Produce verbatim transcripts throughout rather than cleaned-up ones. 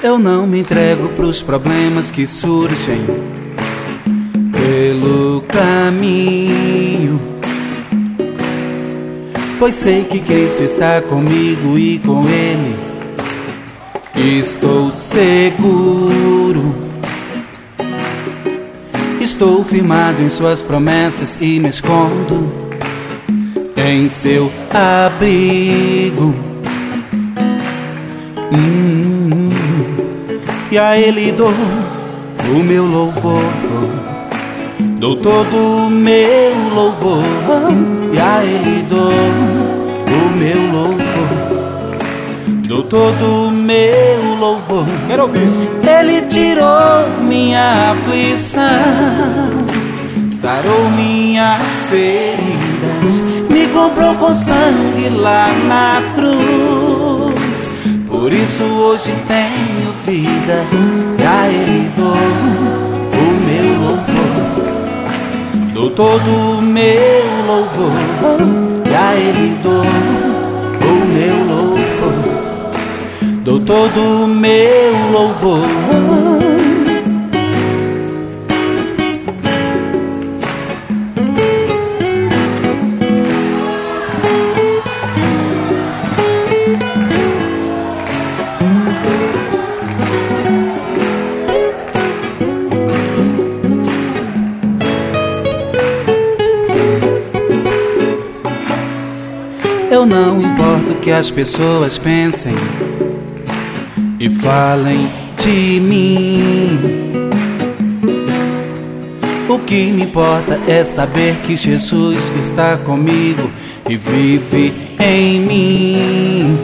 Eu não me entrego pros problemas que surgem pelo caminho, pois sei que Cristo está comigo e com Ele estou seguro. Estou firmado em suas promessas e me escondo em seu abrigo. Hum, e a Ele dou o meu louvor, dou todo o meu louvor. E a Ele dou o meu louvor, dou todo o meu louvor. Quero ouvir. Ele tirou minha aflição, sarou minhas feridas, me comprou com sangue lá na cruz. Por isso hoje tenho vida, e a Ele dou o meu louvor, dou todo o meu louvor. E a Ele dou o meu louvor, dou todo o meu louvor. Eu não importo o que as pessoas pensem e falem de mim. O que me importa é saber que Jesus está comigo e vive em mim.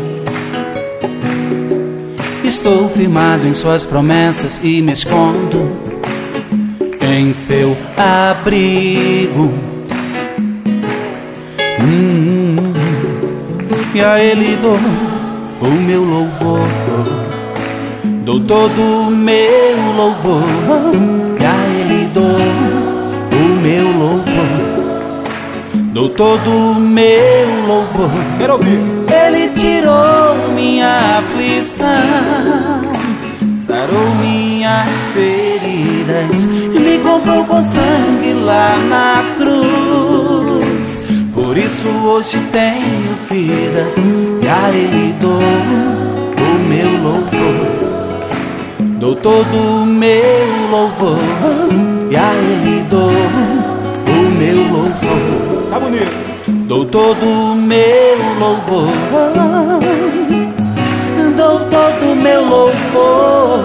Estou firmado em suas promessas e me escondo em seu abrigo. Hum, e a Ele dou o meu louvor, dou todo o meu louvor. E a Ele dou o meu louvor, dou todo o meu louvor. Quero ouvir. Ele tirou minha aflição, sarou minhas feridas, me comprou com sangue lá na cruz. Por isso hoje tenho vida, e a Ele dou o meu louvor, dou todo o meu louvor. E a Ele dou o meu louvor, Tá bonito. dou todo o meu louvor, dou todo o meu louvor.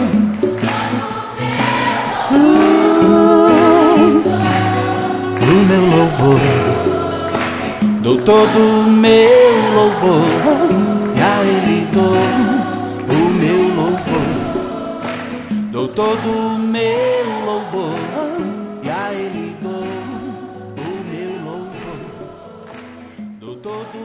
Uh, o meu louvor, dou todo o meu louvor. E a Ele dou o meu louvor, dou todo o meu louvor. E a Ele dou o meu louvor, dou todo